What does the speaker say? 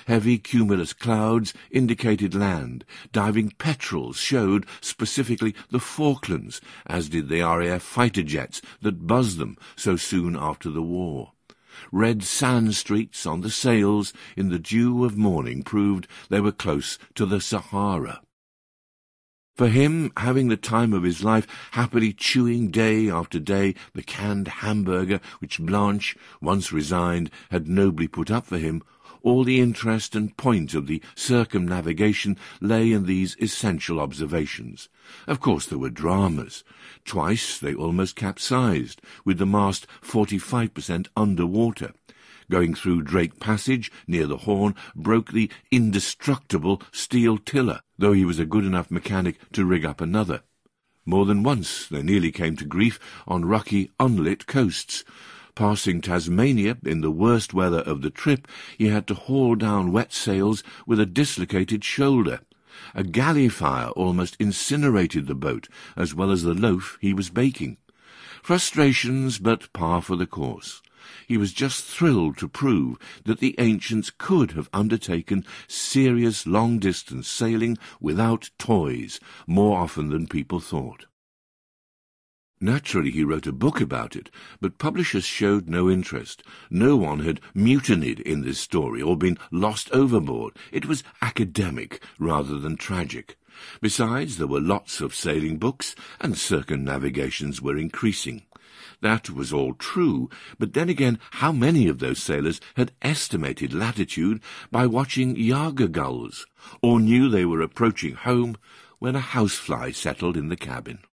Heavy cumulus clouds indicated land. Diving petrels showed specifically the Falklands, as did the RAF fighter jets that buzzed them so soon after the war. Red sand streaks on the sails in the dew of morning proved they were close to the Sahara. For him, having the time of his life, happily chewing day after day the canned hamburger which Blanche, once resigned, had nobly put up for him, all the interest and point of the circumnavigation lay in these essential observations. Of course there were dramas. Twice they almost capsized, with the mast 45% under water. Going through Drake Passage, near the Horn, broke the indestructible steel tiller, though he was a good enough mechanic to rig up another. More than once they nearly came to grief on rocky, unlit coasts. Passing Tasmania in the worst weather of the trip, he had to haul down wet sails with a dislocated shoulder. A galley fire almost incinerated the boat, as well as the loaf he was baking. Frustrations, but par for the course. He was just thrilled to prove that the ancients could have undertaken serious long-distance sailing without toys more often than people thought. Naturally, he wrote a book about it, but publishers showed no interest. No one had mutinied in this story or been lost overboard. It was academic rather than tragic. Besides, there were lots of sailing books, and circumnavigations were increasing. That was all true, but then again, how many of those sailors had estimated latitude by watching Jager gulls, or knew they were approaching home when a housefly settled in the cabin?